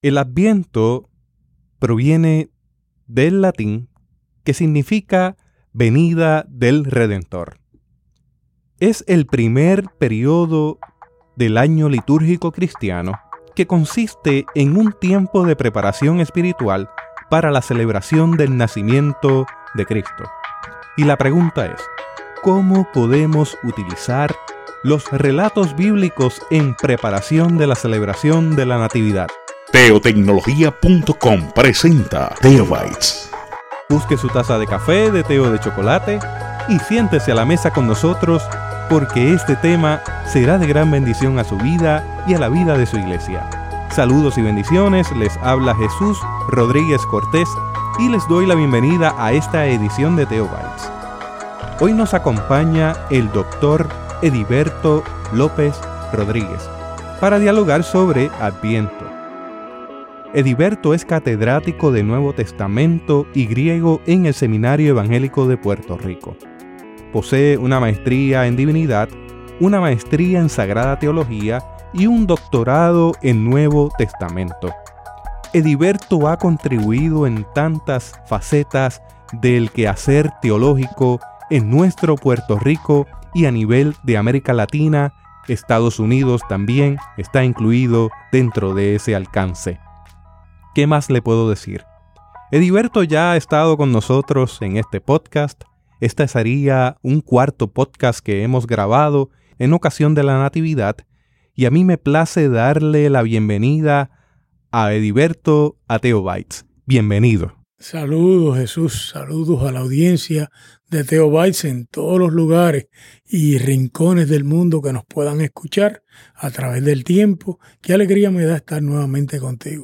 El Adviento proviene del latín que significa venida del Redentor. Es el primer periodo del año litúrgico cristiano que consiste en un tiempo de preparación espiritual para la celebración del nacimiento de Cristo. Y la pregunta es, ¿cómo podemos utilizar los relatos bíblicos en preparación de la celebración de la Natividad? Teotecnología.com presenta Teobytes. Busque su taza de café, de té o de chocolate y siéntese a la mesa con nosotros porque este tema será de gran bendición a su vida y a la vida de su iglesia. Saludos y bendiciones, les habla Jesús Rodríguez Cortés y les doy la bienvenida a esta edición de Teobytes. Hoy nos acompaña el doctor Ediberto López Rodríguez para dialogar sobre Adviento. Ediberto es catedrático de Nuevo Testamento y griego en el Seminario Evangélico de Puerto Rico. Posee una maestría en Divinidad, una maestría en Sagrada Teología y un doctorado en Nuevo Testamento. Ediberto ha contribuido en tantas facetas del quehacer teológico en nuestro Puerto Rico y a nivel de América Latina. Estados Unidos también está incluido dentro de ese alcance. ¿Qué más le puedo decir? Ediberto ya ha estado con nosotros en este podcast. Este sería un cuarto podcast que hemos grabado en ocasión de la Natividad y a mí me place darle la bienvenida a Ediberto a Teobytes. Bienvenido. Saludos Jesús, saludos a la audiencia de Teobytes en todos los lugares y rincones del mundo que nos puedan escuchar a través del tiempo. Qué alegría me da estar nuevamente contigo.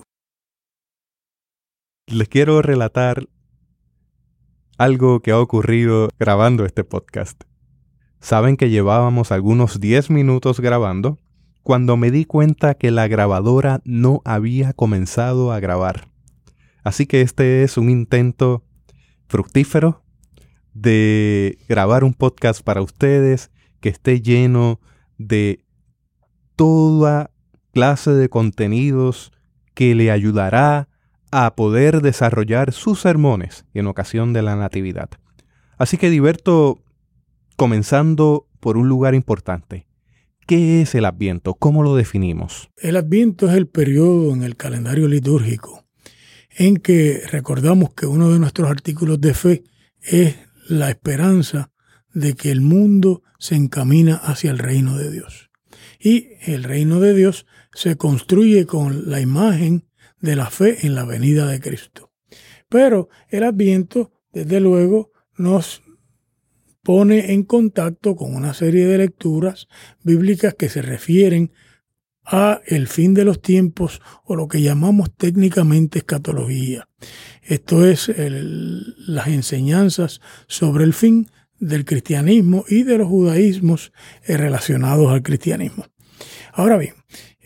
Les quiero relatar algo que ha ocurrido grabando este podcast. Saben que llevábamos algunos 10 minutos grabando cuando me di cuenta que la grabadora no había comenzado a grabar. Así que este es un intento fructífero de grabar un podcast para ustedes que esté lleno de toda clase de contenidos que le ayudará a poder desarrollar sus sermones en ocasión de la Natividad. Así que Ediberto, comenzando por un lugar importante. ¿Qué es el Adviento? ¿Cómo lo definimos? El Adviento es el periodo en el calendario litúrgico en que recordamos que uno de nuestros artículos de fe es la esperanza de que el mundo se encamina hacia el reino de Dios. Y el reino de Dios se construye con la imagen de la fe en la venida de Cristo. Pero el Adviento, desde luego, nos pone en contacto con una serie de lecturas bíblicas que se refieren a el fin de los tiempos o lo que llamamos técnicamente escatología. Esto es las enseñanzas sobre el fin del cristianismo y de los judaísmos relacionados al cristianismo. Ahora bien,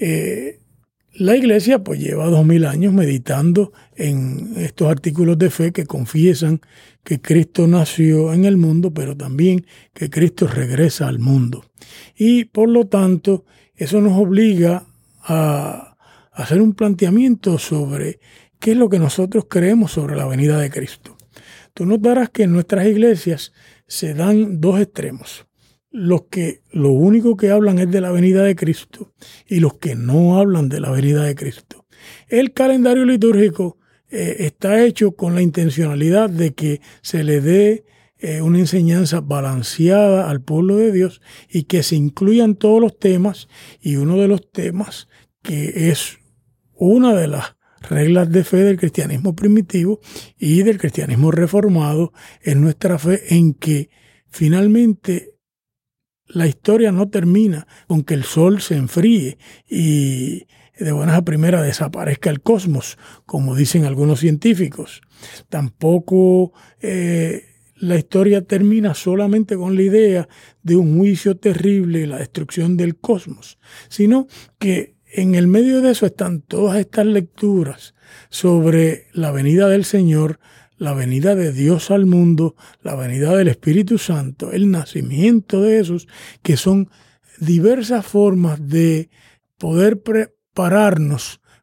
la Iglesia pues lleva 2000 años meditando en estos artículos de fe que confiesan que Cristo nació en el mundo, pero también que Cristo regresa al mundo. Y por lo tanto, eso nos obliga a hacer un planteamiento sobre qué es lo que nosotros creemos sobre la venida de Cristo. Tú notarás que en nuestras iglesias se dan dos extremos. Los que lo único que hablan es de la venida de Cristo y los que no hablan de la venida de Cristo. El calendario litúrgico está hecho con la intencionalidad de que se le dé una enseñanza balanceada al pueblo de Dios y que se incluyan todos los temas, y uno de los temas que es una de las reglas de fe del cristianismo primitivo y del cristianismo reformado es nuestra fe en que finalmente la historia no termina con que el sol se enfríe y de buenas a primeras desaparezca el cosmos, como dicen algunos científicos. Tampoco la historia termina solamente con la idea de un juicio terrible y la destrucción del cosmos, sino que en el medio de eso están todas estas lecturas sobre la venida del Señor, la venida de Dios al mundo, la venida del Espíritu Santo, el nacimiento de Jesús, que son diversas formas de poder prepararnos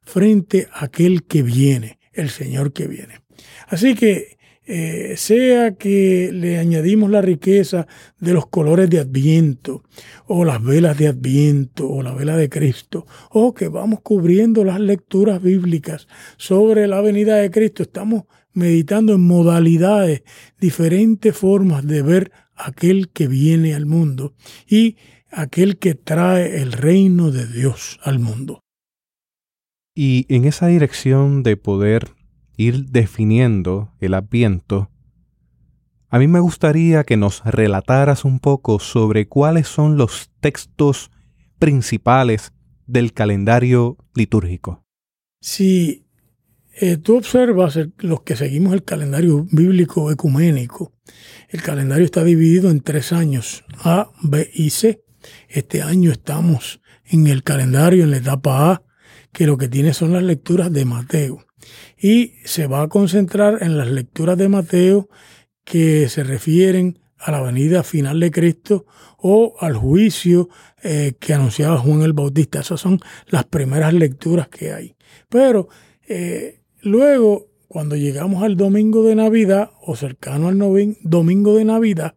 frente a aquel que viene, el Señor que viene. Así que sea que le añadimos la riqueza de los colores de Adviento, o las velas de Adviento, o la vela de Cristo, o que vamos cubriendo las lecturas bíblicas sobre la venida de Cristo, estamos meditando en modalidades, diferentes formas de ver aquel que viene al mundo y aquel que trae el reino de Dios al mundo. Y en esa dirección de poder ir definiendo el Adviento, a mí me gustaría que nos relataras un poco sobre cuáles son los textos principales del calendario litúrgico. Si tú observas, los que seguimos el calendario bíblico ecuménico, el calendario está dividido en 3 años, A, B y C. Este año estamos en el calendario, en la etapa A, que lo que tiene son las lecturas de Mateo. Y se va a concentrar en las lecturas de Mateo que se refieren a la venida final de Cristo o al juicio que anunciaba Juan el Bautista. Esas son las primeras lecturas que hay. Pero luego, cuando llegamos al domingo de Navidad o cercano al domingo de Navidad,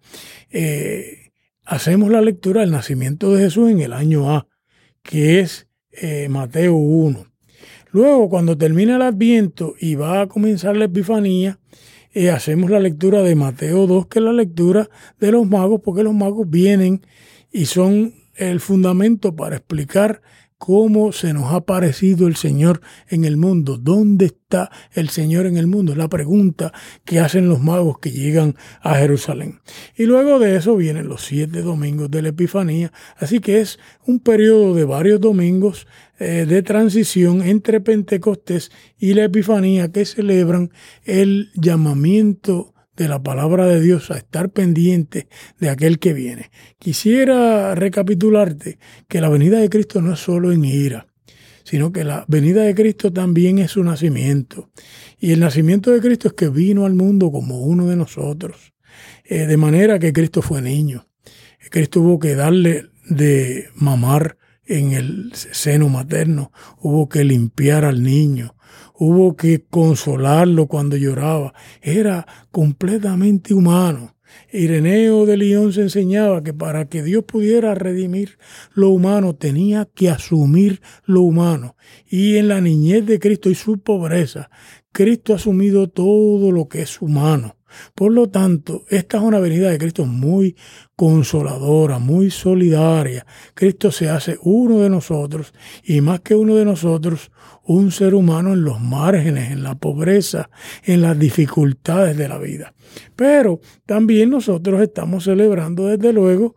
hacemos la lectura del nacimiento de Jesús en el año A, que es Mateo 1. Luego, cuando termina el Adviento y va a comenzar la Epifanía, hacemos la lectura de Mateo 2, que es la lectura de los magos, porque los magos vienen y son el fundamento para explicar cómo se nos ha aparecido el Señor en el mundo. ¿Dónde está el Señor en el mundo? Es la pregunta que hacen los magos que llegan a Jerusalén. Y luego de eso vienen los 7 domingos de la Epifanía. Así que es un periodo de varios domingos de transición entre Pentecostés y la Epifanía, que celebran el llamamiento de la palabra de Dios a estar pendiente de aquel que viene. Quisiera recapitularte que la venida de Cristo no es solo en ira, sino que la venida de Cristo también es su nacimiento. Y el nacimiento de Cristo es que vino al mundo como uno de nosotros, de manera que Cristo fue niño. Cristo hubo que darle de mamar en el seno materno, hubo que limpiar al niño, hubo que consolarlo cuando lloraba. Era completamente humano. Ireneo de Lyon se enseñaba que para que Dios pudiera redimir lo humano tenía que asumir lo humano. Y en la niñez de Cristo y su pobreza, Cristo ha asumido todo lo que es humano. Por lo tanto, esta es una venida de Cristo muy consoladora, muy solidaria. Cristo se hace uno de nosotros y más que uno de nosotros, un ser humano en los márgenes, en la pobreza, en las dificultades de la vida. Pero también nosotros estamos celebrando desde luego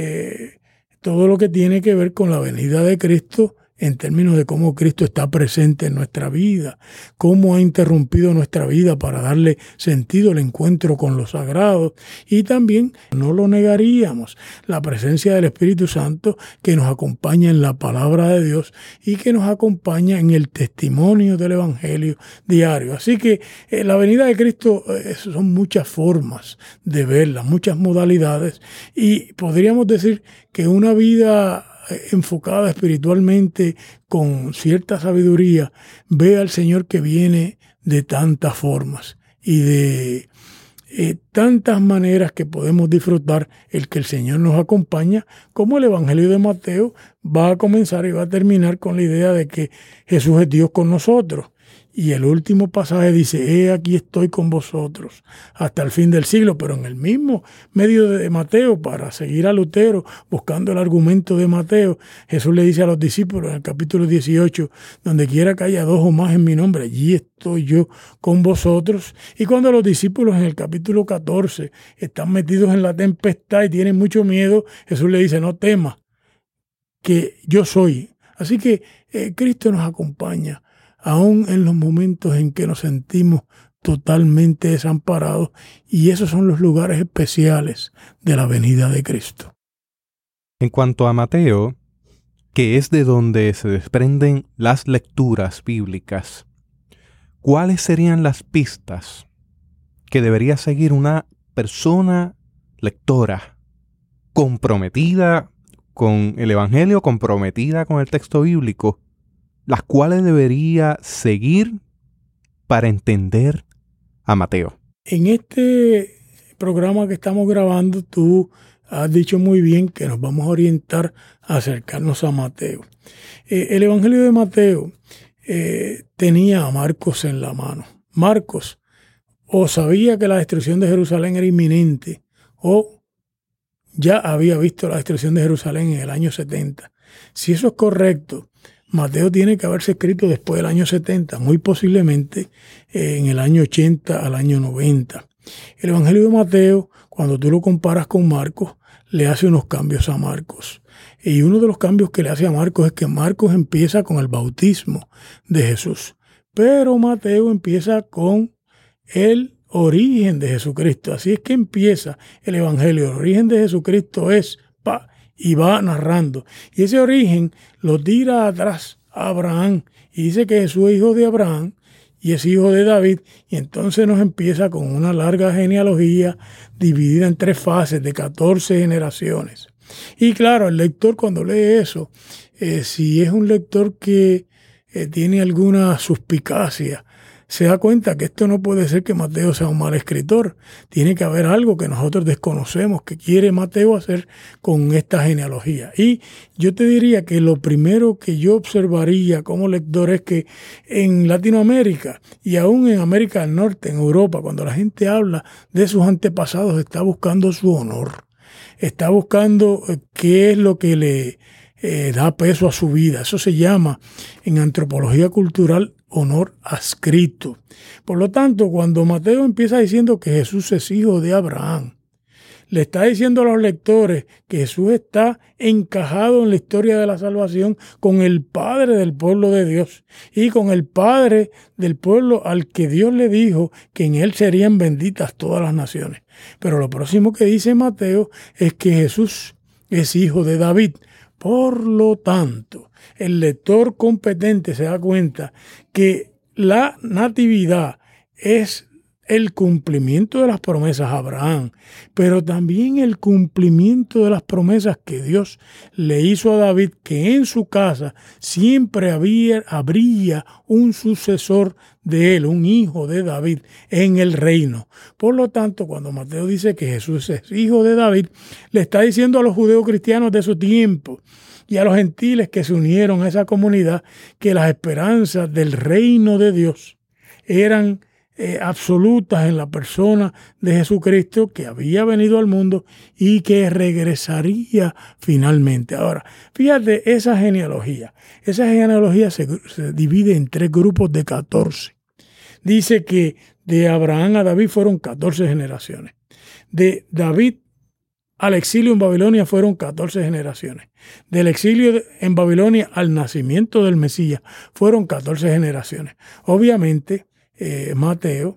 todo lo que tiene que ver con la venida de Cristo en términos de cómo Cristo está presente en nuestra vida, cómo ha interrumpido nuestra vida para darle sentido al encuentro con lo sagrado. Y también, no lo negaríamos, la presencia del Espíritu Santo que nos acompaña en la palabra de Dios y que nos acompaña en el testimonio del Evangelio diario. Así que la venida de Cristo son muchas formas de verla, muchas modalidades, y podríamos decir que una vida enfocada espiritualmente con cierta sabiduría ve al Señor que viene de tantas formas y de tantas maneras que podemos disfrutar el que el Señor nos acompaña, como el Evangelio de Mateo va a comenzar y va a terminar con la idea de que Jesús es Dios con nosotros. Y el último pasaje dice, aquí estoy con vosotros hasta el fin del siglo. Pero en el mismo medio de Mateo, para seguir a Lutero, buscando el argumento de Mateo, Jesús le dice a los discípulos en el capítulo 18, donde quiera que haya 2 o más en mi nombre, allí estoy yo con vosotros. Y cuando los discípulos en el capítulo 14 están metidos en la tempestad y tienen mucho miedo, Jesús le dice, no temas, que yo soy. Así que Cristo nos acompaña aún en los momentos en que nos sentimos totalmente desamparados, y esos son los lugares especiales de la venida de Cristo. En cuanto a Mateo, que es de donde se desprenden las lecturas bíblicas, ¿cuáles serían las pistas que debería seguir una persona lectora comprometida con el Evangelio, comprometida con el texto bíblico, las cuales debería seguir para entender a Mateo? En este programa que estamos grabando, tú has dicho muy bien que nos vamos a orientar a acercarnos a Mateo. El Evangelio de Mateo tenía a Marcos en la mano. Marcos o sabía que la destrucción de Jerusalén era inminente o ya había visto la destrucción de Jerusalén en el año 70. Si eso es correcto, Mateo tiene que haberse escrito después del año 70, muy posiblemente en el año 80 al año 90. El Evangelio de Mateo, cuando tú lo comparas con Marcos, le hace unos cambios a Marcos. Y uno de los cambios que le hace a Marcos es que Marcos empieza con el bautismo de Jesús, pero Mateo empieza con el origen de Jesucristo. Así es que empieza el Evangelio. El origen de Jesucristo es y va narrando. Y ese origen lo tira atrás a Abraham y dice que Jesús es hijo de Abraham y es hijo de David. Y entonces nos empieza con una larga genealogía dividida en 3 fases de 14 generaciones. Y claro, el lector cuando lee eso, si es un lector que tiene alguna suspicacia, se da cuenta que esto no puede ser que Mateo sea un mal escritor. Tiene que haber algo que nosotros desconocemos que quiere Mateo hacer con esta genealogía. Y yo te diría que lo primero que yo observaría como lector es que en Latinoamérica y aún en América del Norte, en Europa, cuando la gente habla de sus antepasados, está buscando su honor. Está buscando qué es lo que le da peso a su vida. Eso se llama en antropología cultural honor adscrito. Por lo tanto, cuando Mateo empieza diciendo que Jesús es hijo de Abraham, le está diciendo a los lectores que Jesús está encajado en la historia de la salvación con el Padre del pueblo de Dios y con el Padre del pueblo al que Dios le dijo que en él serían benditas todas las naciones. Pero lo próximo que dice Mateo es que Jesús es hijo de David. Por lo tanto, el lector competente se da cuenta que la natividad es el cumplimiento de las promesas a Abraham, pero también el cumplimiento de las promesas que Dios le hizo a David, que en su casa siempre habría un sucesor de él, un hijo de David en el reino. Por lo tanto, cuando Mateo dice que Jesús es hijo de David, le está diciendo a los judeos cristianos de su tiempo y a los gentiles que se unieron a esa comunidad que las esperanzas del reino de Dios eran absolutas en la persona de Jesucristo, que había venido al mundo y que regresaría finalmente. Ahora, fíjate, esa genealogía se divide en 3 grupos de 14. Dice que de Abraham a David fueron 14 generaciones. De David al exilio en Babilonia fueron 14 generaciones. Del exilio en Babilonia al nacimiento del Mesías fueron 14 generaciones. Obviamente, Mateo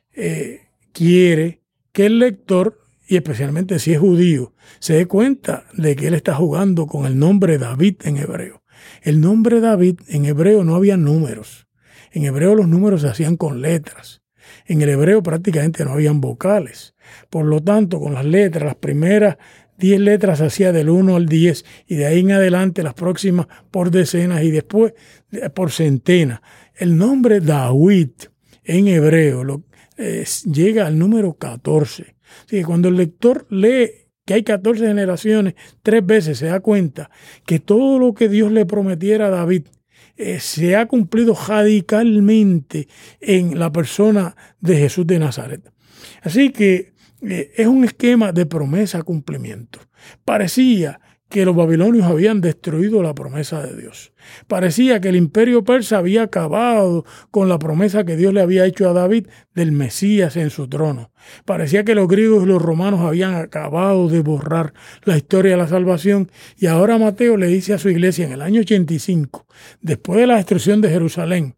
quiere que el lector, y especialmente si es judío, se dé cuenta de que él está jugando con el nombre David en hebreo. El nombre David en hebreo no había números. En hebreo los números se hacían con letras. En el hebreo prácticamente no habían vocales. Por lo tanto, con las letras, las primeras 10 letras se hacía del 1 al 10 y de ahí en adelante las próximas por decenas y después por centenas. El nombre David en hebreo llega al número 14. Así que cuando el lector lee que hay 14 generaciones, 3 veces se da cuenta que todo lo que Dios le prometiera a David se ha cumplido radicalmente en la persona de Jesús de Nazaret. Así que es un esquema de promesa-cumplimiento. Parecía que los babilonios habían destruido la promesa de Dios. Parecía que el imperio persa había acabado con la promesa que Dios le había hecho a David del Mesías en su trono. Parecía que los griegos y los romanos habían acabado de borrar la historia de la salvación. Y ahora Mateo le dice a su iglesia en el año 85, después de la destrucción de Jerusalén,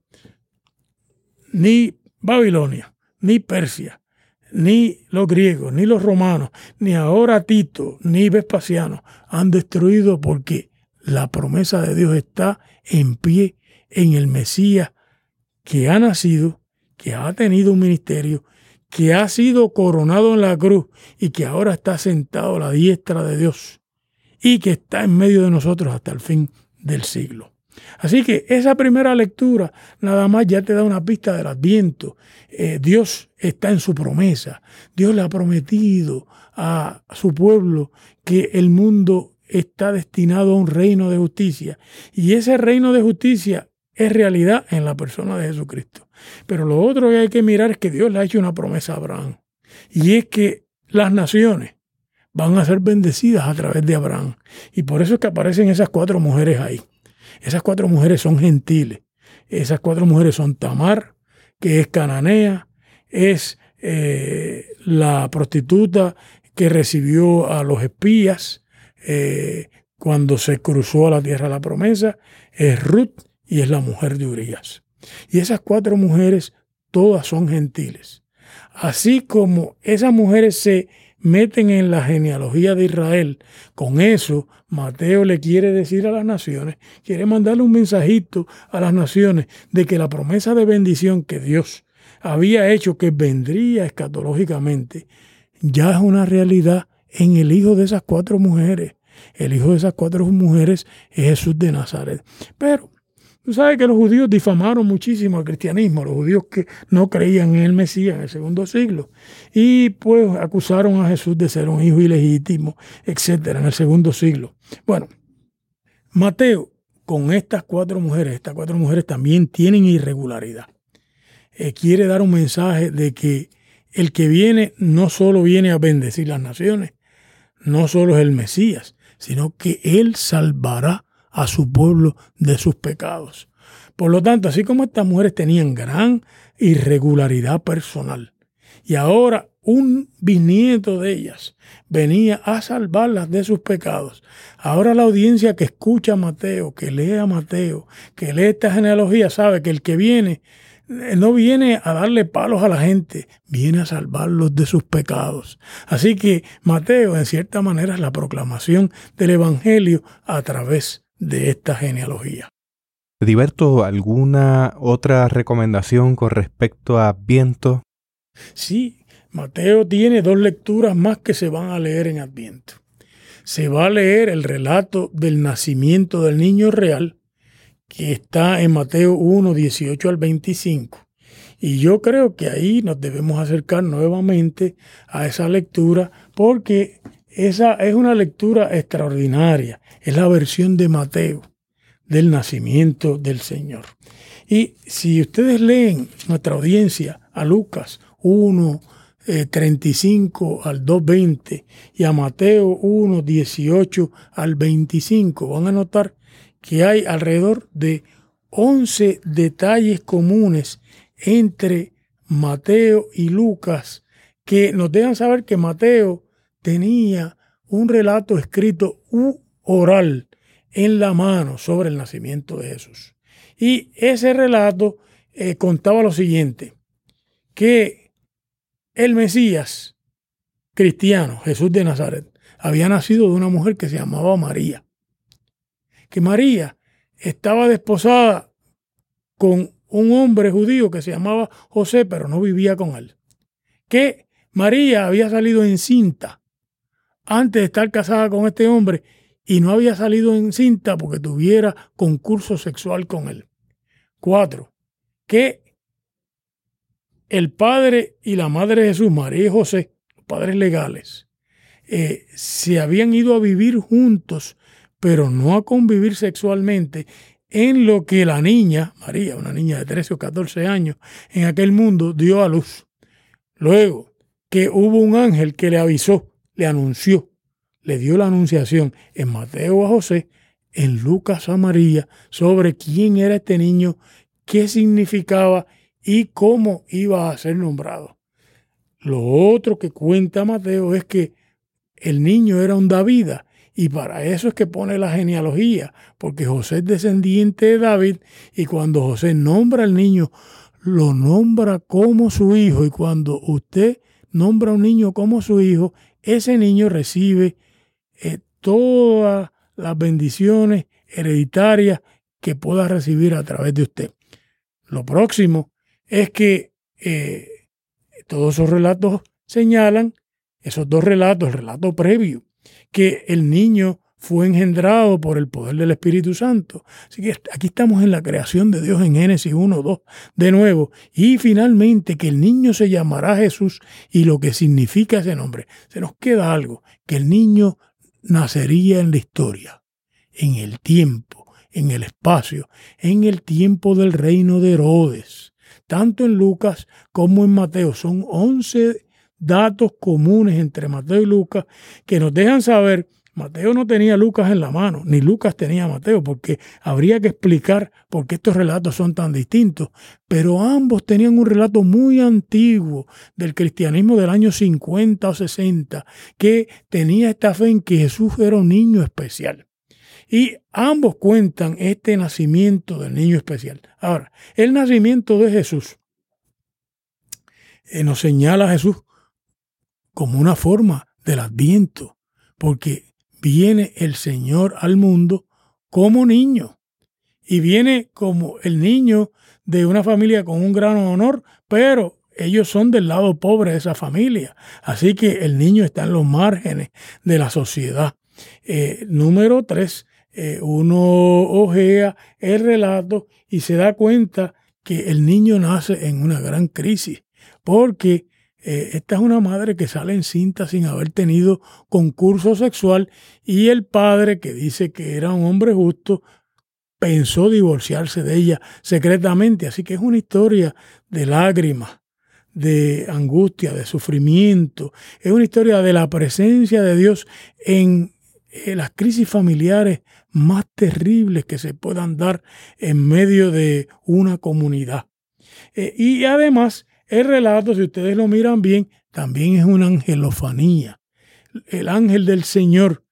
ni Babilonia, ni Persia, ni los griegos, ni los romanos, ni ahora Tito, ni Vespasiano han destruido, porque la promesa de Dios está en pie en el Mesías que ha nacido, que ha tenido un ministerio, que ha sido coronado en la cruz y que ahora está sentado a la diestra de Dios y que está en medio de nosotros hasta el fin del siglo. Así que esa primera lectura nada más ya te da una pista del Adviento. Dios está en su promesa. Dios le ha prometido a su pueblo que el mundo está destinado a un reino de justicia. Y ese reino de justicia es realidad en la persona de Jesucristo. Pero lo otro que hay que mirar es que Dios le ha hecho una promesa a Abraham. Y es que las naciones van a ser bendecidas a través de Abraham. Y por eso es que aparecen esas 4 mujeres ahí. Esas 4 mujeres son gentiles. Esas 4 mujeres son Tamar, que es cananea, es la prostituta que recibió a los espías cuando se cruzó a la tierra de la promesa, es Ruth y es la mujer de Urías. Y esas 4 mujeres todas son gentiles. Así como esas mujeres se meten en la genealogía de Israel, con eso Mateo le quiere decir a las naciones, quiere mandarle un mensajito a las naciones de que la promesa de bendición que Dios había hecho, que vendría escatológicamente, ya es una realidad en el hijo de esas 4 mujeres. El hijo de esas 4 mujeres es Jesús de Nazaret. Pero tú sabes que los judíos difamaron muchísimo al cristianismo, los judíos que no creían en el Mesías en el segundo siglo, y pues acusaron a Jesús de ser un hijo ilegítimo, etcétera, en el segundo siglo. Bueno, Mateo, con estas 4 mujeres también tienen irregularidad. Quiere dar un mensaje de que el que viene no solo viene a bendecir las naciones, no solo es el Mesías, sino que Él salvará a su pueblo de sus pecados. Por lo tanto, así como estas mujeres tenían gran irregularidad personal, y ahora un bisnieto de ellas venía a salvarlas de sus pecados, ahora la audiencia que escucha a Mateo, que lee a Mateo, que lee esta genealogía, sabe que el que viene no viene a darle palos a la gente, viene a salvarlos de sus pecados. Así que Mateo, en cierta manera, es la proclamación del Evangelio a través de esta genealogía. Heriberto, ¿alguna otra recomendación con respecto a Adviento? Sí, Mateo tiene 2 lecturas más que se van a leer en Adviento. Se va a leer el relato del nacimiento del niño real, que está en Mateo 1, 18 al 25. Y yo creo que ahí nos debemos acercar nuevamente a esa lectura, porque esa es una lectura extraordinaria. Es la versión de Mateo del nacimiento del Señor. Y si ustedes leen, nuestra audiencia, a Lucas 1, 35 al 2:20 y a Mateo 1, 18 al 25, van a notar que hay alrededor de 11 detalles comunes entre Mateo y Lucas que nos dejan saber que Mateo tenía un relato escrito u oral en la mano sobre el nacimiento de Jesús. Y ese relato contaba lo siguiente, que el Mesías cristiano, Jesús de Nazaret, había nacido de una mujer que se llamaba María. Que María estaba desposada con un hombre judío que se llamaba José, pero no vivía con él. Que María había salido encinta antes de estar casada con este hombre y no había salido encinta porque tuviera concurso sexual con él. 4. Que el padre y la madre de Jesús, María y José, padres legales, se habían ido a vivir juntos, pero no a convivir sexualmente, en lo que la niña, María, una niña de 13 o 14 años, en aquel mundo dio a luz. Luego, que hubo un ángel que le avisó, le anunció, le dio la anunciación en Mateo a José, en Lucas a María, sobre quién era este niño, qué significaba y cómo iba a ser nombrado. Lo otro que cuenta Mateo es que el niño era un Davida, y para eso es que pone la genealogía, porque José es descendiente de David, y cuando José nombra al niño, lo nombra como su hijo, y cuando usted nombra a un niño como su hijo, ese niño recibe todas las bendiciones hereditarias que pueda recibir a través de usted. Lo próximo es que todos esos relatos señalan, esos 2 relatos, el relato previo, que el niño fue engendrado por el poder del Espíritu Santo. Así que aquí estamos en la creación de Dios en Génesis 1, 2, de nuevo. Y finalmente que el niño se llamará Jesús y lo que significa ese nombre. Se nos queda algo, que el niño nacería en la historia, en el tiempo, en el espacio, en el tiempo del reino de Herodes. Tanto en Lucas como en Mateo. Son 11 datos comunes entre Mateo y Lucas que nos dejan saber. Mateo no tenía Lucas en la mano, ni Lucas tenía a Mateo, porque habría que explicar por qué estos relatos son tan distintos. Pero ambos tenían un relato muy antiguo del cristianismo del año 50 o 60, que tenía esta fe en que Jesús era un niño especial. Y ambos cuentan este nacimiento del niño especial. Ahora, el nacimiento de Jesús nos señala a Jesús como una forma del Adviento, porque viene el Señor al mundo como niño y viene como el niño de una familia con un gran honor, pero ellos son del lado pobre de esa familia. Así que el niño está en los márgenes de la sociedad. Número 3, uno ojea el relato y se da cuenta que el niño nace en una gran crisis, porque esta es una madre que sale encinta sin haber tenido concurso sexual y el padre, que dice que era un hombre justo, pensó divorciarse de ella secretamente. Así que es una historia de lágrimas, de angustia, de sufrimiento. Es una historia de la presencia de Dios en las crisis familiares más terribles que se puedan dar en medio de una comunidad. Y además, el relato, si ustedes lo miran bien, también es una angelofanía. El ángel del Señor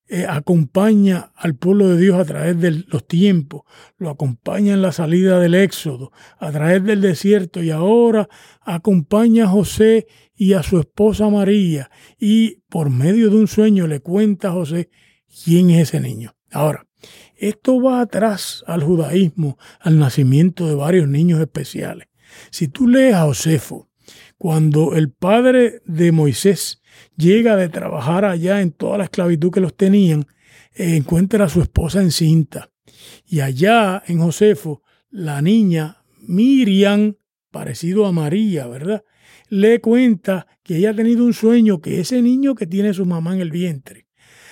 acompaña al pueblo de Dios a través de los tiempos, lo acompaña en la salida del Éxodo, a través del desierto, y ahora acompaña a José y a su esposa María, y por medio de un sueño le cuenta a José quién es ese niño. Ahora, esto va atrás al judaísmo, al nacimiento de varios niños especiales. Si tú lees a Josefo, cuando el padre de Moisés llega de trabajar allá en toda la esclavitud que los tenían, encuentra a su esposa encinta. Y allá en Josefo, la niña Miriam, parecido a María, ¿verdad?, le cuenta que ella ha tenido un sueño, que ese niño que tiene su mamá en el vientre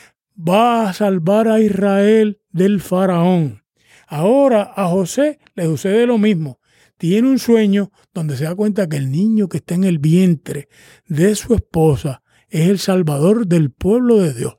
va a salvar a Israel del faraón. Ahora a José le sucede lo mismo. Tiene un sueño donde se da cuenta que el niño que está en el vientre de su esposa es el salvador del pueblo de Dios,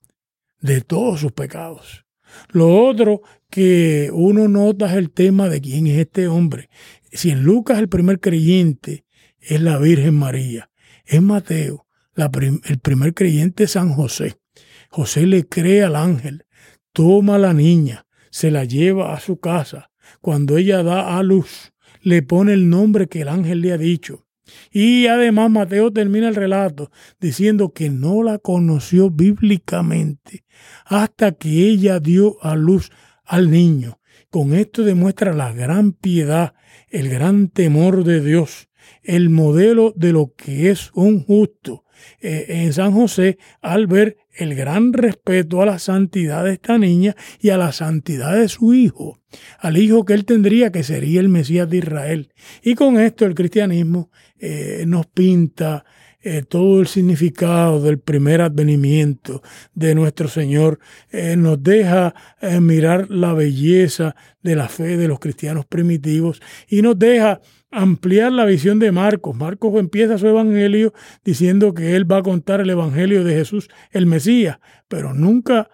de todos sus pecados. Lo otro que uno nota es el tema de quién es este hombre. Si en Lucas el primer creyente es la Virgen María, en Mateo el primer creyente es San José. José le cree al ángel, toma a la niña, se la lleva a su casa. Cuando ella da a luz, le pone el nombre que el ángel le ha dicho. Y además Mateo termina el relato diciendo que no la conoció bíblicamente hasta que ella dio a luz al niño. Con esto demuestra la gran piedad, el gran temor de Dios, el modelo de lo que es un justo. En San José, al ver el gran respeto a la santidad de esta niña y a la santidad de su hijo, al hijo que él tendría, que sería el Mesías de Israel. Y con esto el cristianismo nos pinta todo el significado del primer advenimiento de nuestro Señor, nos deja mirar la belleza de la fe de los cristianos primitivos y nos deja ampliar la visión de Marcos. Marcos empieza su evangelio diciendo que él va a contar el evangelio de Jesús, el Mesías, pero nunca,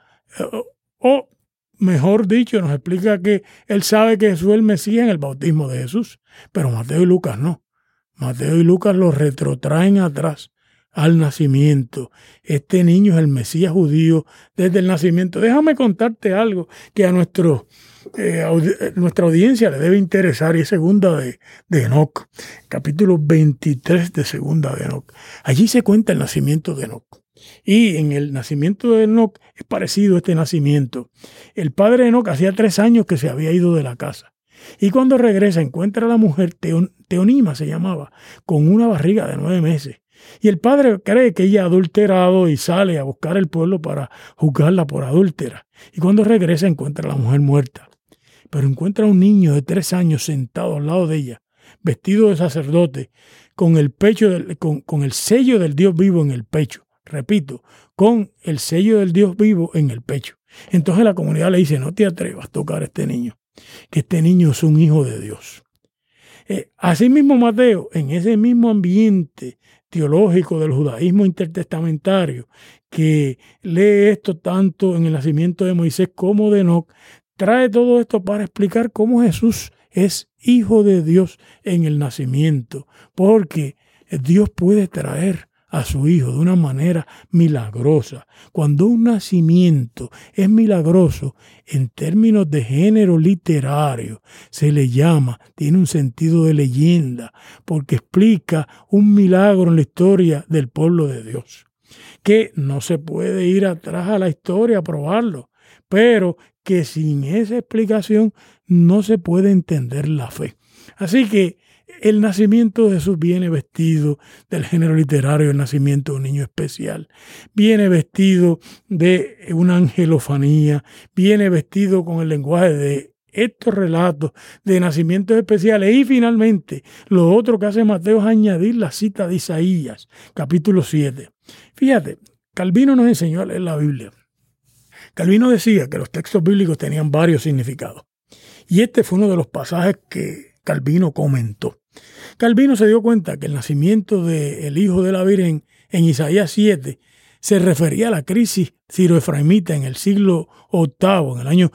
o mejor dicho, nos explica que él sabe que Jesús es el Mesías en el bautismo de Jesús, pero Mateo y Lucas no. Mateo y Lucas lo retrotraen atrás al nacimiento. Este niño es el Mesías judío desde el nacimiento. Déjame contarte algo que a nuestra audiencia le debe interesar, y es Segunda de Enoc, capítulo 23 de Segunda de Enoc. Allí se cuenta el nacimiento de Enoc. Y en el nacimiento de Enoc es parecido a este nacimiento. El padre de Enoc hacía 3 años que se había ido de la casa. Y cuando regresa encuentra a la mujer, Teonima se llamaba, con una barriga de 9 meses. Y el padre cree que ella ha adulterado y sale a buscar el pueblo para juzgarla por adúltera. Y cuando regresa encuentra a la mujer muerta. Pero encuentra a un niño de 3 años sentado al lado de ella, vestido de sacerdote, con el sello del Dios vivo en el pecho. Repito, con el sello del Dios vivo en el pecho. Entonces la comunidad le dice, no te atrevas a tocar a este niño, que este niño es un hijo de Dios. Asimismo Mateo, en ese mismo ambiente teológico del judaísmo intertestamentario, que lee esto tanto en el nacimiento de Moisés como de Enoc, trae todo esto para explicar cómo Jesús es hijo de Dios en el nacimiento, porque Dios puede traer a su hijo de una manera milagrosa. Cuando un nacimiento es milagroso, en términos de género literario, se le llama, tiene un sentido de leyenda, porque explica un milagro en la historia del pueblo de Dios, que no se puede ir atrás a la historia a probarlo, pero que sin esa explicación no se puede entender la fe. Así que el nacimiento de Jesús viene vestido del género literario, el nacimiento de un niño especial. Viene vestido de una angelofanía, viene vestido con el lenguaje de estos relatos de nacimientos especiales. Y finalmente, lo otro que hace Mateo es añadir la cita de Isaías, capítulo 7. Fíjate, Calvino nos enseñó a leer la Biblia. Calvino decía que los textos bíblicos tenían varios significados. Y este fue uno de los pasajes que Calvino comentó. Calvino se dio cuenta que el nacimiento del hijo de la Virgen en Isaías 7 se refería a la crisis siroefraimita en el siglo VIII, en el año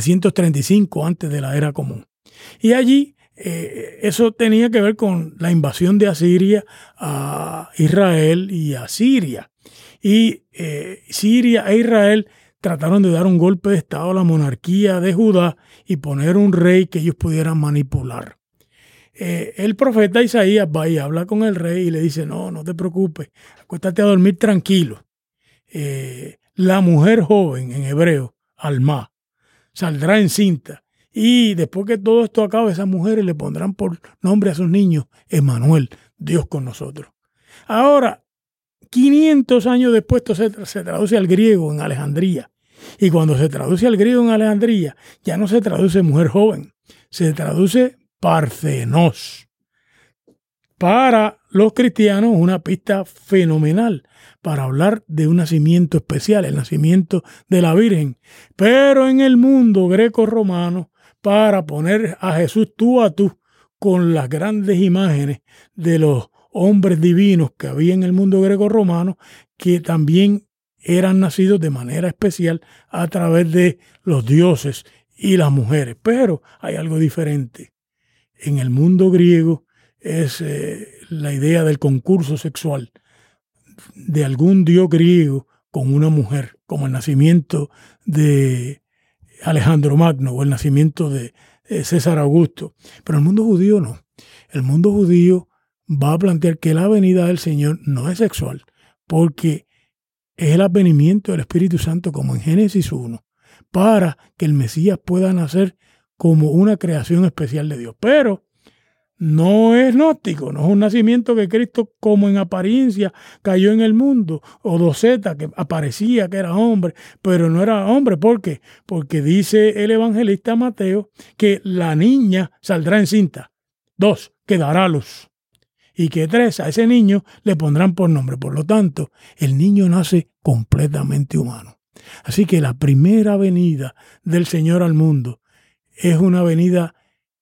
735 antes de la era común. Y allí eso tenía que ver con la invasión de Asiria a Israel y a Siria. Y Siria e Israel trataron de dar un golpe de estado a la monarquía de Judá y poner un rey que ellos pudieran manipular. El profeta Isaías va y habla con el rey y le dice, no te preocupes, acuéstate a dormir tranquilo. La mujer joven, en hebreo, Alma, saldrá encinta. Y después que todo esto acabe, esas mujeres le pondrán por nombre a sus niños Emmanuel, Dios con nosotros. Ahora, 500 años después, esto se traduce al griego en Alejandría. Y cuando se traduce al griego en Alejandría, ya no se traduce mujer joven, se traduce Parthenos. Para los cristianos, una pista fenomenal para hablar de un nacimiento especial, el nacimiento de la Virgen. Pero en el mundo greco-romano, para poner a Jesús tú a tú con las grandes imágenes de los hombres divinos que había en el mundo greco-romano, que también eran nacidos de manera especial a través de los dioses y las mujeres. Pero hay algo diferente. En el mundo griego es la idea del concurso sexual de algún dios griego con una mujer, como el nacimiento de Alejandro Magno o el nacimiento de César Augusto. Pero el mundo judío no. El mundo judío va a plantear que la venida del Señor no es sexual, porque es el advenimiento del Espíritu Santo, como en Génesis 1, para que el Mesías pueda nacer como una creación especial de Dios. Pero no es gnóstico, no es un nacimiento que Cristo, como en apariencia, cayó en el mundo, o Doceta, que aparecía que era hombre, pero no era hombre. ¿Por qué? Porque dice el evangelista Mateo que la niña saldrá encinta. 2, que dará luz. Y que 3, a ese niño le pondrán por nombre. Por lo tanto, el niño nace completamente humano. Así que la primera venida del Señor al mundo es una venida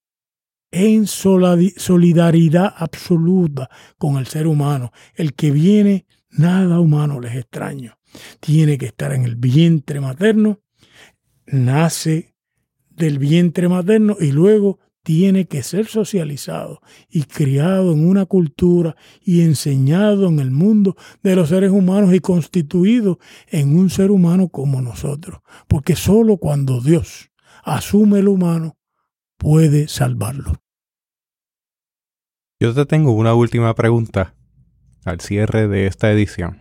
en solidaridad absoluta con el ser humano. El que viene, nada humano les es extraño. Tiene que estar en el vientre materno, nace del vientre materno y luego tiene que ser socializado y criado en una cultura y enseñado en el mundo de los seres humanos y constituido en un ser humano como nosotros. Porque solo cuando Dios asume el humano puede salvarlo. Yo te tengo una última pregunta al cierre de esta edición.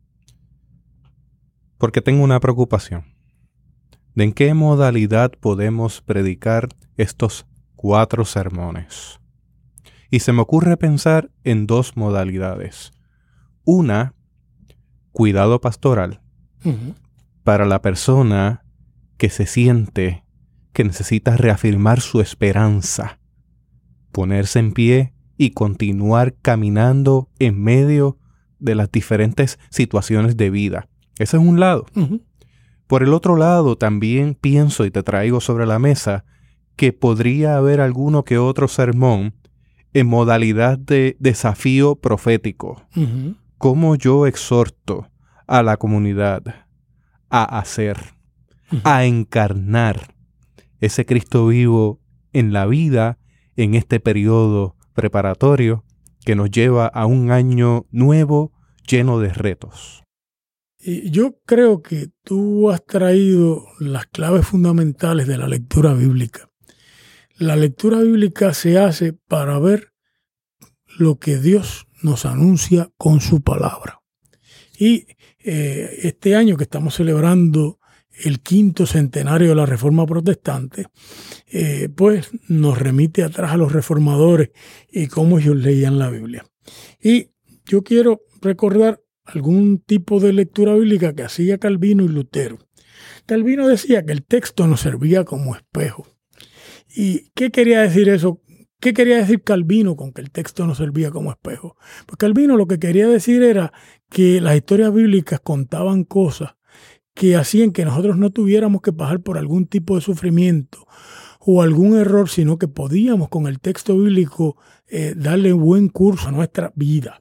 Porque tengo una preocupación. ¿De en qué modalidad podemos predicar estos 4 sermones? Y se me ocurre pensar en 2 modalidades. Una, cuidado pastoral para la persona que se siente que necesita reafirmar su esperanza, ponerse en pie y continuar caminando en medio de las diferentes situaciones de vida. Ese es un lado. Por el otro lado, también pienso y te traigo sobre la mesa que podría haber alguno que otro sermón en modalidad de desafío profético. Cómo yo exhorto a la comunidad a hacer, a encarnar ese Cristo vivo en la vida en este periodo preparatorio que nos lleva a un año nuevo lleno de retos. Y yo creo que tú has traído las claves fundamentales de la lectura bíblica. La lectura bíblica se hace para ver lo que Dios nos anuncia con su palabra. Y este año que estamos celebrando el 5º centenario de la Reforma Protestante, pues nos remite atrás a los reformadores y cómo ellos leían la Biblia. Y yo quiero recordar algún tipo de lectura bíblica que hacía Calvino y Lutero. Calvino decía que el texto nos servía como espejo. ¿Y qué quería decir eso? ¿Qué quería decir Calvino con que el texto nos servía como espejo? Pues Calvino lo que quería decir era que las historias bíblicas contaban cosas que hacían que nosotros no tuviéramos que pasar por algún tipo de sufrimiento o algún error, sino que podíamos con el texto bíblico darle buen curso a nuestra vida.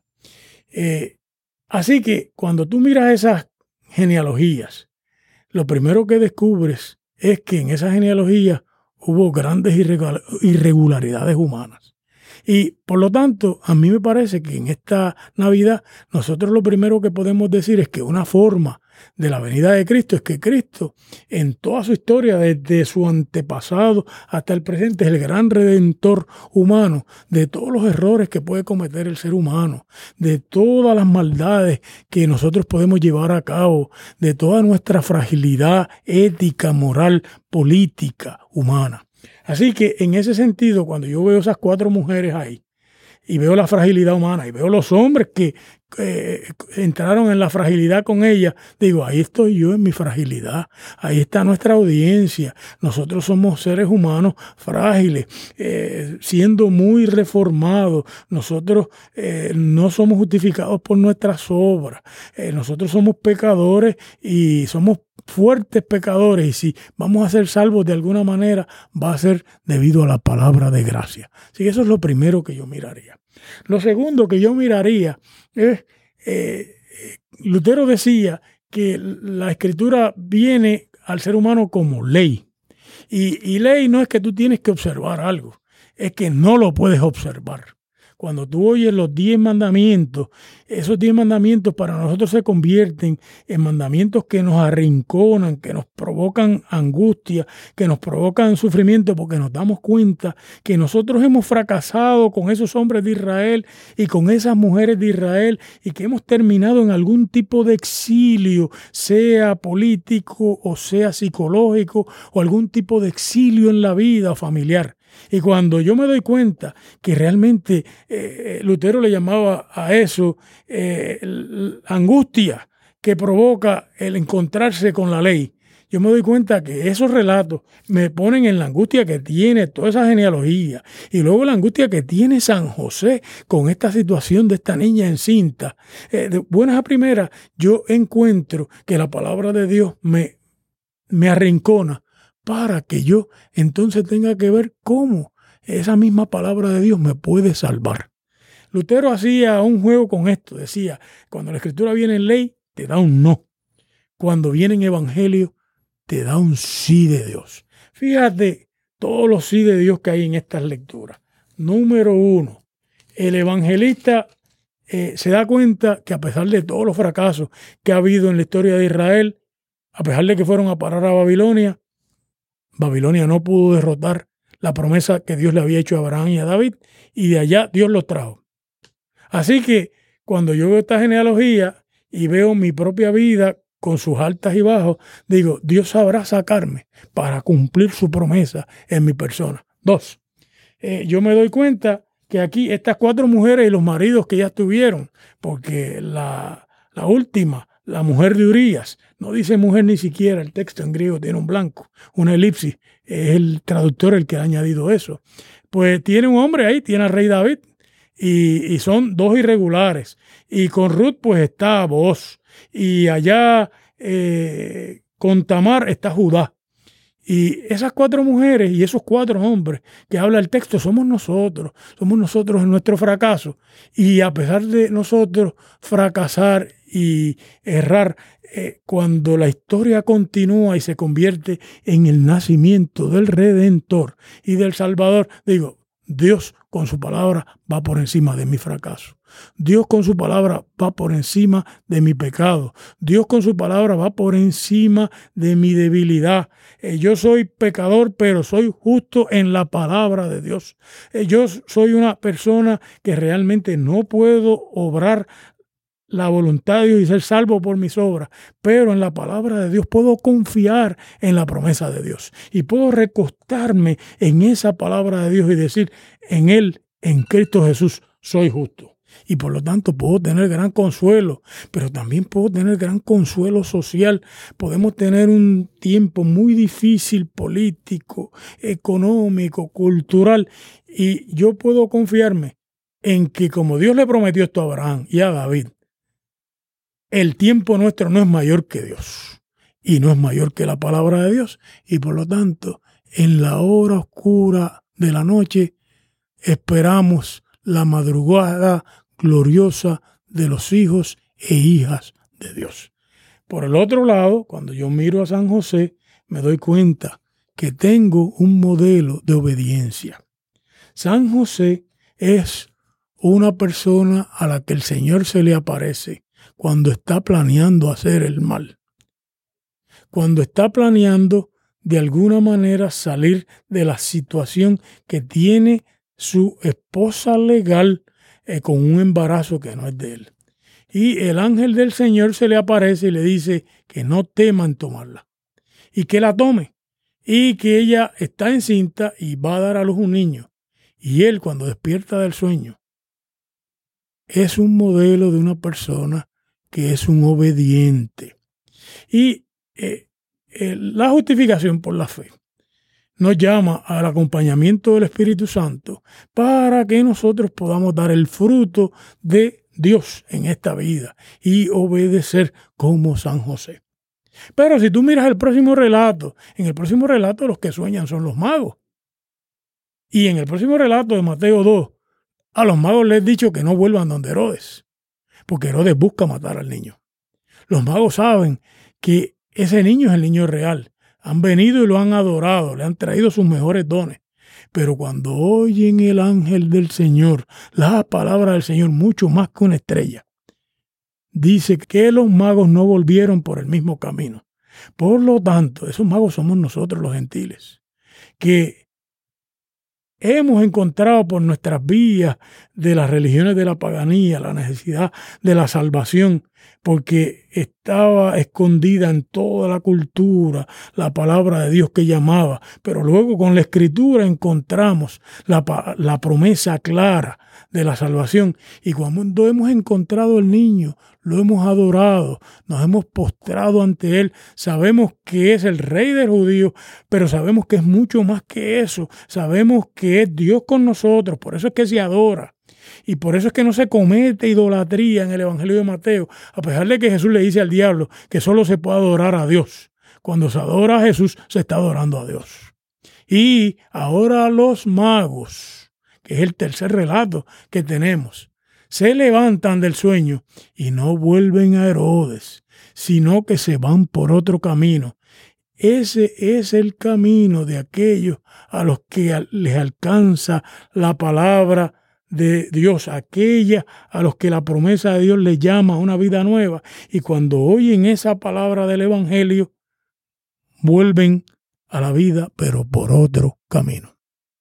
Así que cuando tú miras esas genealogías, lo primero que descubres es que en esas genealogías hubo grandes irregularidades humanas. Y por lo tanto, a mí me parece que en esta Navidad nosotros lo primero que podemos decir es que una forma de la venida de Cristo es que Cristo, en toda su historia, desde su antepasado hasta el presente, es el gran redentor humano de todos los errores que puede cometer el ser humano, de todas las maldades que nosotros podemos llevar a cabo, de toda nuestra fragilidad ética, moral, política, humana. Así que en ese sentido, cuando yo veo esas 4 mujeres ahí, y veo la fragilidad humana, y veo los hombres que entraron en la fragilidad con ella, digo, ahí estoy yo en mi fragilidad, ahí está nuestra audiencia, nosotros somos seres humanos frágiles, siendo muy reformados, nosotros no somos justificados por nuestras obras, nosotros somos pecadores y somos fuertes pecadores, y si vamos a ser salvos de alguna manera, va a ser debido a la palabra de gracia. Así que eso es lo primero que yo miraría. Lo segundo que yo miraría es, Lutero decía que la Escritura viene al ser humano como ley. Y ley no es que tú tienes que observar algo, es que no lo puedes observar. Cuando tú oyes los 10 mandamientos, esos 10 mandamientos para nosotros se convierten en mandamientos que nos arrinconan, que nos provocan angustia, que nos provocan sufrimiento, porque nos damos cuenta que nosotros hemos fracasado con esos hombres de Israel y con esas mujeres de Israel y que hemos terminado en algún tipo de exilio, sea político o sea psicológico o algún tipo de exilio en la vida familiar. Y cuando yo me doy cuenta que realmente Lutero le llamaba a eso angustia que provoca el encontrarse con la ley, yo me doy cuenta que esos relatos me ponen en la angustia que tiene toda esa genealogía y luego la angustia que tiene San José con esta situación de esta niña encinta. De buenas a primeras, yo encuentro que la palabra de Dios me arrincona para que yo entonces tenga que ver cómo esa misma palabra de Dios me puede salvar. Lutero hacía un juego con esto. Decía, cuando la Escritura viene en ley, te da un no. Cuando viene en evangelio, te da un sí de Dios. Fíjate todos los sí de Dios que hay en estas lecturas. Número 1, el evangelista se da cuenta que a pesar de todos los fracasos que ha habido en la historia de Israel, a pesar de que fueron a parar a Babilonia, Babilonia no pudo derrotar la promesa que Dios le había hecho a Abraham y a David, y de allá Dios los trajo. Así que cuando yo veo esta genealogía y veo mi propia vida con sus altas y bajos, digo, Dios sabrá sacarme para cumplir su promesa en mi persona. 2, yo me doy cuenta que que aquí estas 4 mujeres y los maridos que ya tuvieron, porque la última, la mujer de Urías, no dice mujer ni siquiera, el texto en griego tiene un blanco, una elipsis, es el traductor el que ha añadido eso. Pues tiene un hombre ahí, tiene al rey David, y son 2 irregulares. Y con Ruth pues está Booz, y allá con Tamar está Judá. Y esas 4 mujeres y esos 4 hombres que habla el texto somos nosotros en nuestro fracaso. Y a pesar de nosotros fracasar y errar, cuando la historia continúa y se convierte en el nacimiento del Redentor y del Salvador, digo, Dios con su palabra va por encima de mi fracaso. Dios con su palabra va por encima de mi pecado. Dios con su palabra va por encima de mi debilidad. Yo soy pecador, pero soy justo en la palabra de Dios. Yo soy una persona que realmente no puedo obrar la voluntad de Dios y ser salvo por mis obras, pero en la palabra de Dios puedo confiar en la promesa de Dios y puedo recostarme en esa palabra de Dios y decir, en Él, en Cristo Jesús, soy justo. Y por lo tanto puedo tener gran consuelo, pero también puedo tener gran consuelo social. Podemos tener un tiempo muy difícil político, económico, cultural, y yo puedo confiarme en que como Dios le prometió esto a Abraham y a David, el tiempo nuestro no es mayor que Dios y no es mayor que la palabra de Dios. Y por lo tanto, en la hora oscura de la noche, esperamos la madrugada gloriosa de los hijos e hijas de Dios. Por el otro lado, cuando yo miro a San José, me doy cuenta que tengo un modelo de obediencia. San José es una persona a la que el Señor se le aparece cuando está planeando hacer el mal. Cuando está planeando de alguna manera salir de la situación que tiene su esposa legal con un embarazo que no es de él. Y el ángel del Señor se le aparece y le dice que no teman tomarla y que la tome y que ella está encinta y va a dar a luz un niño. Y él, cuando despierta del sueño, es un modelo de una persona que es un obediente. Y la justificación por la fe nos llama al acompañamiento del Espíritu Santo para que nosotros podamos dar el fruto de Dios en esta vida y obedecer como San José. Pero si tú miras el próximo relato, en el próximo relato los que sueñan son los magos. Y en el próximo relato de Mateo 2, a los magos les he dicho que no vuelvan donde Herodes, porque Herodes busca matar al niño. Los magos saben que ese niño es el niño real. Han venido y lo han adorado, le han traído sus mejores dones. Pero cuando oyen el ángel del Señor, la palabra del Señor, mucho más que una estrella, dice que los magos no volvieron por el mismo camino. Por lo tanto, esos magos somos nosotros los gentiles, que hemos encontrado por nuestras vías de las religiones de la paganía la necesidad de la salvación, porque estaba escondida en toda la cultura la palabra de Dios que llamaba. Pero luego con la Escritura encontramos la promesa clara de la salvación. Y cuando hemos encontrado al niño, lo hemos adorado, nos hemos postrado ante él. Sabemos que es el Rey del judío, pero sabemos que es mucho más que eso. Sabemos que es Dios con nosotros, por eso es que se adora. Y por eso es que no se comete idolatría en el Evangelio de Mateo, a pesar de que Jesús le dice al diablo que solo se puede adorar a Dios. Cuando se adora a Jesús, se está adorando a Dios. Y ahora los magos, que es el tercer relato que tenemos, se levantan del sueño y no vuelven a Herodes, sino que se van por otro camino. Ese es el camino de aquellos a los que les alcanza la palabra de Dios, aquella a los que la promesa de Dios les llama a una vida nueva, y cuando oyen esa palabra del Evangelio vuelven a la vida, pero por otro camino.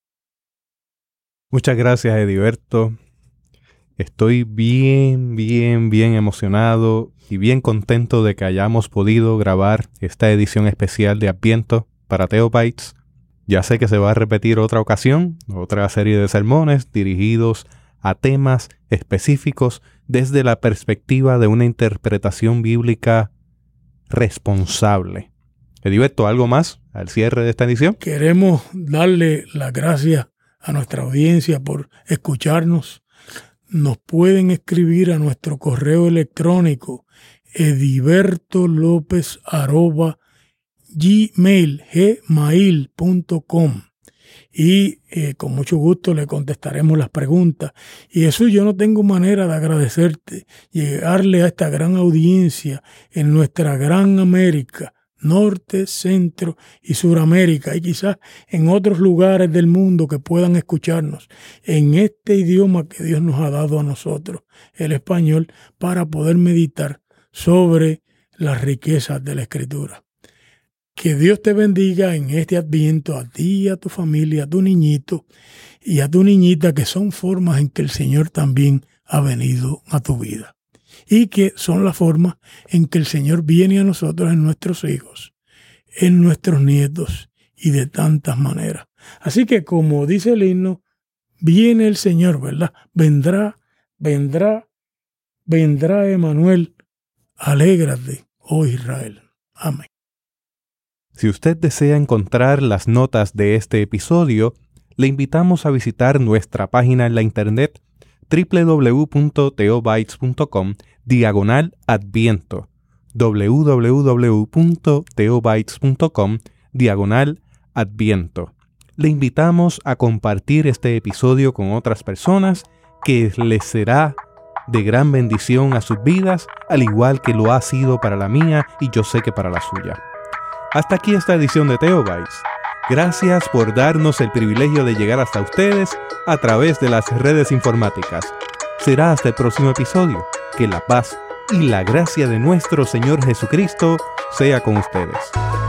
Muchas gracias, Ediberto. Estoy bien emocionado y bien contento de que hayamos podido grabar esta edición especial de Adviento para Theobites. Ya sé que se va a repetir otra ocasión, otra serie de sermones dirigidos a temas específicos desde la perspectiva de una interpretación bíblica responsable. Heriberto, ¿algo más al cierre de esta edición? Queremos darle las gracias a nuestra audiencia por escucharnos. Nos pueden escribir a nuestro correo electrónico edibertolopez@gmail.com y con mucho gusto le contestaremos las preguntas. Y eso yo no tengo manera de agradecerte, llegarle a esta gran audiencia en nuestra gran América, Norte, Centro y Suramérica, y quizás en otros lugares del mundo que puedan escucharnos en este idioma que Dios nos ha dado a nosotros, el español, para poder meditar sobre las riquezas de la Escritura. Que Dios te bendiga en este Adviento, a ti, a tu familia, a tu niñito y a tu niñita, que son formas en que el Señor también ha venido a tu vida. Y que son las formas en que el Señor viene a nosotros en nuestros hijos, en nuestros nietos y de tantas maneras. Así que, como dice el himno, viene el Señor, ¿verdad? Vendrá Emmanuel. Alégrate, oh Israel. Amén. Si usted desea encontrar las notas de este episodio, le invitamos a visitar nuestra página en la internet www.theobites.com/Adviento, www.theobites.com/Adviento. Le invitamos a compartir este episodio con otras personas, que les será de gran bendición a sus vidas, al igual que lo ha sido para la mía y yo sé que para la suya. Hasta aquí esta edición de Theobites. Gracias por darnos el privilegio de llegar hasta ustedes a través de las redes informáticas. Será hasta el próximo episodio. Que la paz y la gracia de nuestro Señor Jesucristo sea con ustedes.